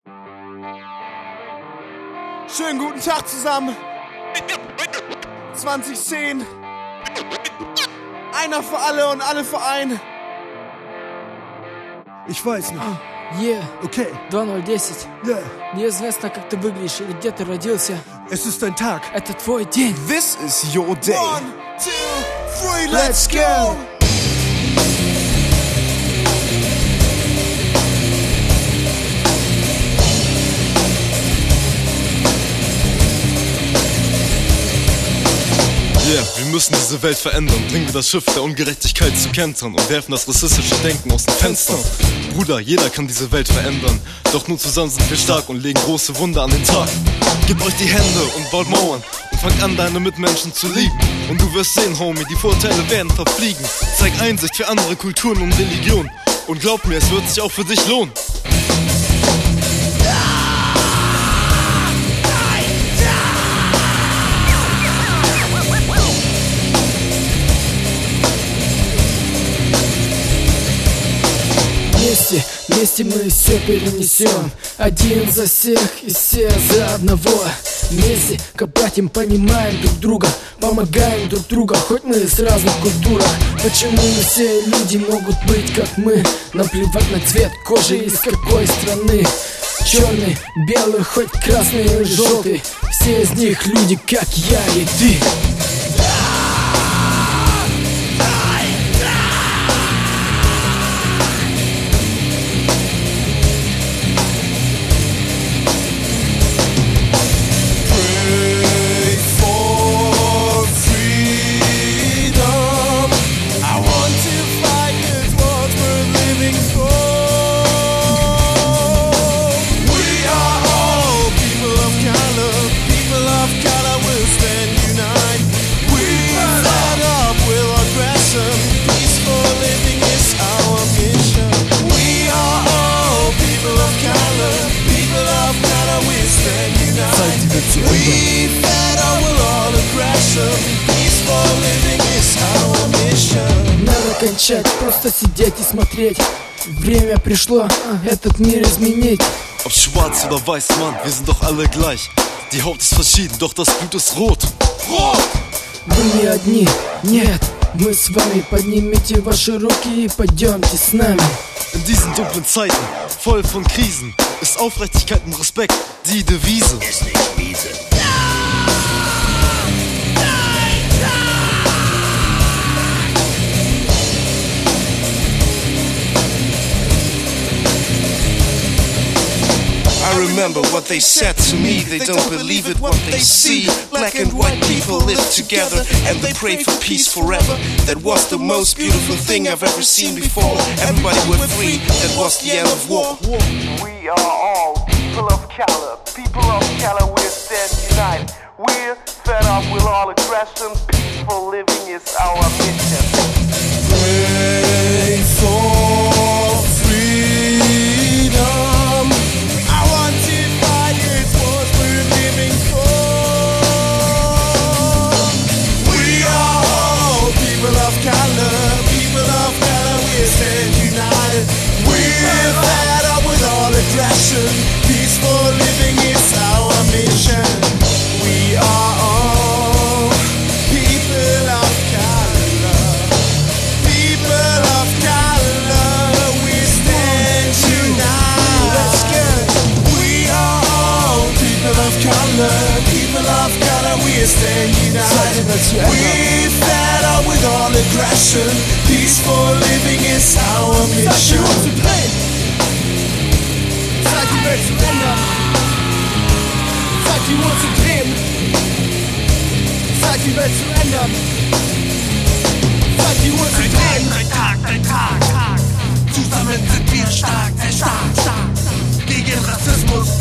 Schönen guten Tag zusammen. 2010. Einer für alle und alle für einen. Ich weiß nicht. Okay. 2010. Yeah. Неизвестно, как ты выглядишь или где ты родился. Es ist dein Tag. Это твой день. This is your day. 1, 2, 3, Let's go. Yeah, wir müssen diese Welt verändern. Bringen wir das Schiff der Ungerechtigkeit zu Kentern und werfen das rassistische Denken aus den Fenstern. Bruder, jeder kann diese Welt verändern. Doch nur zusammen sind wir stark und legen große Wunder an den Tag. Gebt euch die Hände und baut Mauern und fangt an, deine Mitmenschen zu lieben. Und du wirst sehen, Homie, die Vorteile werden verfliegen. Zeig Einsicht für andere Kulturen und Religionen. Und glaub mir, es wird sich auch für dich lohnen. Вместе мы все перенесем. Один за всех и все за одного. Вместе, как братьям, понимаем друг друга, помогаем друг другу, хоть мы из разных культурах. Почему не все люди могут быть как мы? Нам плевать на цвет кожи, из какой страны. Черный, белый, хоть красный или желтый. Все из них люди, как я и ты. We fed up with all aggression. Peaceful living is our mission. Надо кончать, просто сидеть и смотреть. Время пришло, этот мир изменить. Ob schwarz oder weiß, Mann, wir sind doch alle gleich. Die Haut ist verschieden, doch das Blut ist rot. Rot! Вы не одни, нет, мы с вами. Поднимите ваши руки и пойдемте с нами. In diesen dunklen Zeiten, voll von Krisen, ist Aufrichtigkeit und Respekt die Devise. Ist nicht miese. I remember what they said to me. They don't believe it, what they see. Black and white people live together and they pray for peace forever. That was the most beautiful thing I've ever seen before. Everybody were free, that was the end of war. We are all people of color. People of color, we stand united. We're fed up with all aggression. Peaceful living is our mission. Pray for freedom. Peaceful living is our mission. We are all people of color. People of color, we stand united. Let's go. We are all people of color. People of color, we stand united. We fed up with all aggression. Peaceful living is our mission. Sag die Welt zu ändern. Sag die Uhr zu drehen. Sag die Welt zu ändern. Sag die Uhr zu drehen. Ein Tag. Zusammen sind wir stark, sehr stark. Gegen Rassismus